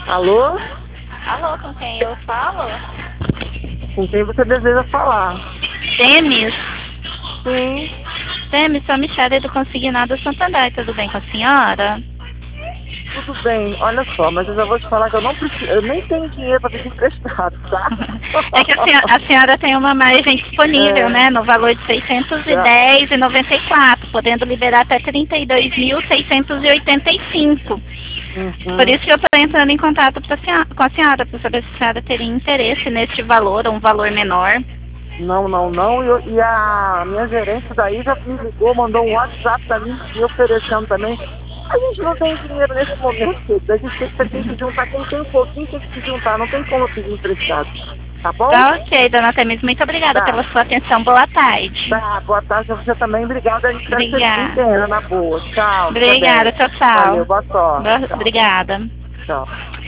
Alô? Alô, com quem eu falo? Com quem você deseja falar? Temis? Sim, Temis, sou a Michelle do Consignado Santander, tudo bem com a senhora? tudo bem. Olha só, mas eu já vou te falar que eu não preciso, eu nem tenho dinheiro para pedir emprestado, tá? É que a senhora tem uma margem disponível, né, no valor de Já. 610,94, podendo liberar até 32.685. Por Uhum. isso que eu estou entrando em contato com a senhora, para saber se a senhora teria interesse neste valor ou um valor menor. Não, não, não. E a minha gerente daí já me ligou, mandou um WhatsApp para mim, me oferecendo também. A gente não tem dinheiro nesse momento, querida. A gente tem que juntar. Quem tem um pouquinho tem que se juntar. Não tem como pedir emprestado. Tá bom? Tá ok, dona Temis, muito obrigada Tá. pela sua atenção. Boa tarde. Tá. Boa tarde a você também. Obrigada. Espero que você Obrigada. entenda na boa. Tchau. Fica Obrigada, bem. tchau, tchau. Valeu. Boa sorte. Tchau. Obrigada. Tchau.